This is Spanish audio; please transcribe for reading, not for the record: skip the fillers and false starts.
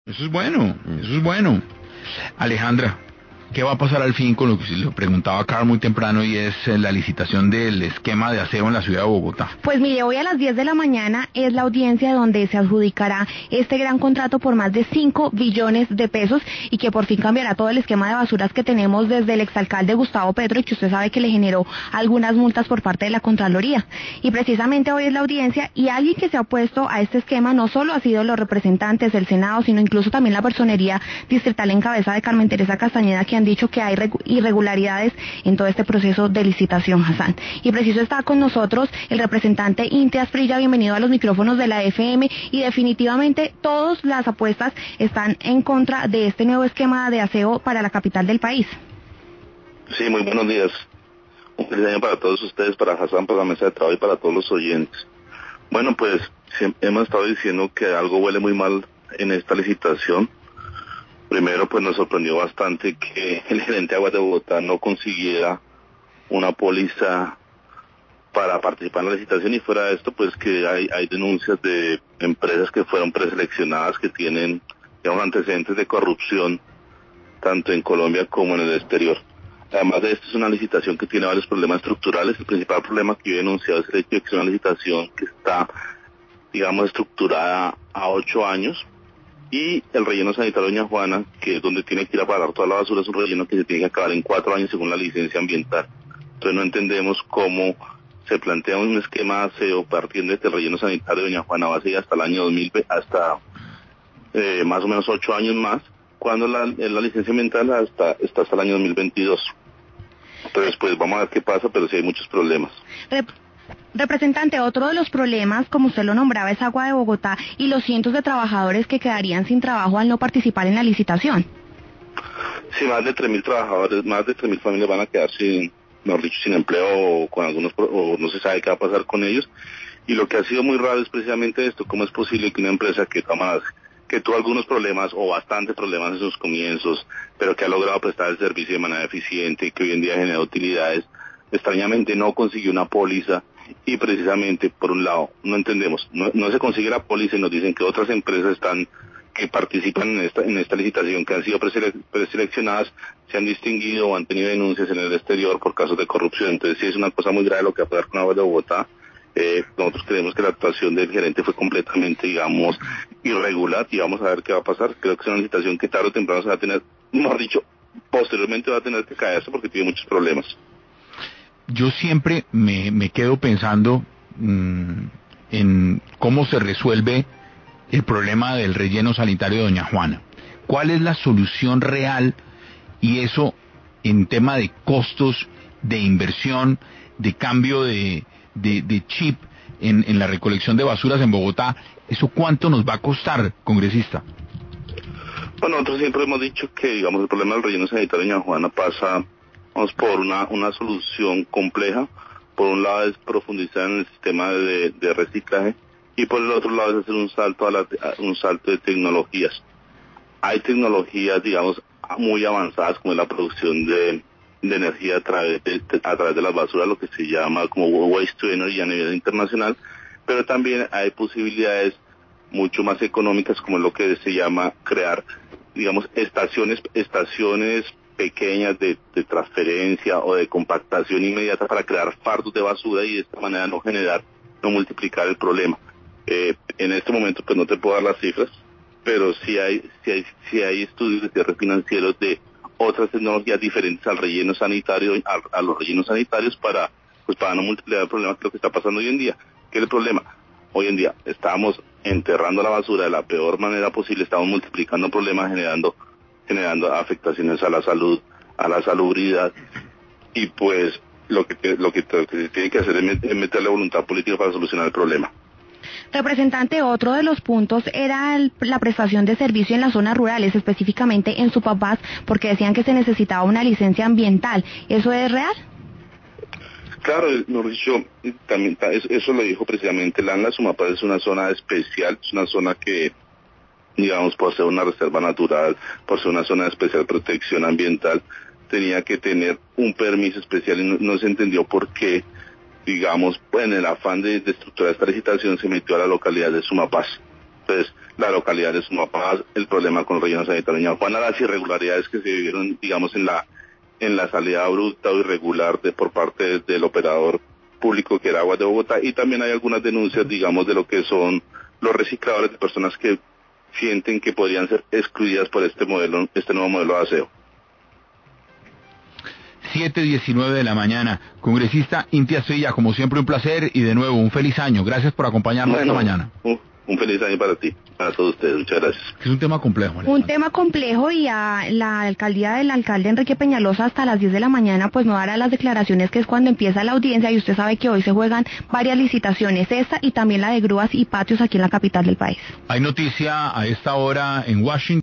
Eso es bueno, eso es bueno. Alejandra, ¿qué va a pasar al fin con lo que se le preguntaba Carl muy temprano y es la licitación del esquema de aseo en la ciudad de Bogotá? Pues mire, hoy a las 10 de la mañana es la audiencia donde se adjudicará este gran contrato por más de 5 billones de pesos y que por fin cambiará todo el esquema de basuras que tenemos desde el exalcalde Gustavo Petro y que usted sabe que le generó algunas multas por parte de la Contraloría. Y precisamente hoy es la audiencia y alguien que se ha opuesto a este esquema no solo ha sido los representantes del Senado, sino incluso también la personería distrital en cabeza de Carmen Teresa Castañeda, que han dicho que hay irregularidades en todo este proceso de licitación, Hassan. Y preciso está con nosotros el representante Inte Asprilla, bienvenido a los micrófonos de la FM, y definitivamente todas las apuestas están en contra de este nuevo esquema de aseo para la capital del país. Sí, muy buenos días. Un feliz año para todos ustedes, para Hassan, para la mesa de trabajo y para todos los oyentes. Bueno, pues hemos estado diciendo que algo huele muy mal en esta licitación. Primero, pues nos sorprendió bastante que el gerente de Aguas de Bogotá no consiguiera una póliza para participar en la licitación, y fuera de esto, pues que hay denuncias de empresas que fueron preseleccionadas, que tienen, digamos, antecedentes de corrupción, tanto en Colombia como en el exterior. Además de esto, es una licitación que tiene varios problemas estructurales. El principal problema que yo he denunciado es el hecho de que es una licitación que está, digamos, estructurada a 8 años, y el relleno sanitario de Doña Juana, que es donde tiene que ir a parar toda la basura, es un relleno que se tiene que acabar en 4 años según la licencia ambiental. Entonces no entendemos cómo se plantea un esquema de aseo partiendo de este relleno sanitario de Doña Juana va a seguir hasta el año 2020, hasta más o menos 8 años más, cuando la licencia ambiental está hasta el año 2022. Entonces, pues vamos a ver qué pasa, pero sí hay muchos problemas. Representante, otro de los problemas, como usted lo nombraba, es Agua de Bogotá y los cientos de trabajadores que quedarían sin trabajo al no participar en la licitación. Sí, más de 3.000 trabajadores, más de 3.000 familias van a quedar sin, mejor dicho, sin empleo, o con algunos, o no se sabe qué va a pasar con ellos. Y lo que ha sido muy raro es precisamente esto: cómo es posible que una empresa que tuvo algunos problemas o bastantes problemas en sus comienzos, pero que ha logrado prestar el servicio de manera eficiente y que hoy en día genera utilidades, extrañamente no consiguió una póliza. Y precisamente, por un lado, no entendemos, no se consigue la póliza, y nos dicen que otras empresas que participan en esta licitación, que han sido preseleccionadas, se han distinguido o han tenido denuncias en el exterior por casos de corrupción. Entonces sí es una cosa muy grave lo que va a pasar con Aguas de Bogotá. Nosotros creemos que la actuación del gerente fue completamente, digamos, irregular, y vamos a ver qué va a pasar. Creo que es una licitación que tarde o temprano se va a tener, mejor dicho, posteriormente va a tener que caerse porque tiene muchos problemas. Yo siempre me quedo pensando en cómo se resuelve el problema del relleno sanitario de Doña Juana. ¿Cuál es la solución real? Y eso en tema de costos, de inversión, de cambio de chip en la recolección de basuras en Bogotá, ¿eso cuánto nos va a costar, congresista? Bueno, nosotros siempre hemos dicho que, digamos, el problema del relleno sanitario de Doña Juana pasa, vamos, por una solución compleja. Por un lado es profundizar en el sistema de reciclaje, y por el otro lado es hacer un salto de tecnologías. Hay tecnologías, digamos, muy avanzadas, como es la producción de energía a través de las basuras, lo que se llama como waste to energy a nivel internacional, pero también hay posibilidades mucho más económicas, como es lo que se llama crear, digamos, estaciones pequeñas de transferencia o de compactación inmediata para crear fardos de basura, y de esta manera no multiplicar el problema. En este momento pues no te puedo dar las cifras, pero sí hay estudios de cierre financieros de otras tecnologías diferentes al relleno sanitario, a los rellenos sanitarios, para no multiplicar el problema, que es lo que está pasando hoy en día. ¿Qué es el problema? Hoy en día estamos enterrando la basura de la peor manera posible, estamos multiplicando problemas, generando afectaciones a la salud, a la salubridad, y pues lo que se tiene que hacer es meterle voluntad política para solucionar el problema. Representante, otro de los puntos era la prestación de servicio en las zonas rurales, específicamente en Sumapaz, porque decían que se necesitaba una licencia ambiental. ¿Eso es real? Claro, mejor dicho, también eso lo dijo precisamente la Sumapaz. Es una zona especial, es una zona que, digamos, por ser una reserva natural, por ser una zona de especial protección ambiental, tenía que tener un permiso especial, y no se entendió por qué, digamos, pues en el afán de estructurar esta licitación, se metió a la localidad de Sumapaz. Entonces, la localidad de Sumapaz, el problema con el relleno sanitario de Doña Juana, las irregularidades que se vivieron, digamos, en la salida abrupta o irregular por parte del operador público que era Aguas de Bogotá, y también hay algunas denuncias, digamos, de lo que son los recicladores, de personas que sienten que podrían ser excluidas por este nuevo modelo de aseo. 7:19 de la mañana. Congresista Inti Asprilla, como siempre un placer y de nuevo un feliz año. Gracias por acompañarnos esta mañana. Un feliz año para ti, para todos ustedes. Muchas gracias. Es un tema complejo. Alejandro. Un tema complejo, y a la alcaldía del alcalde Enrique Peñalosa hasta las 10 de la mañana pues no dará las declaraciones, que es cuando empieza la audiencia, y usted sabe que hoy se juegan varias licitaciones, esta y también la de grúas y patios aquí en la capital del país. Hay noticia a esta hora en Washington.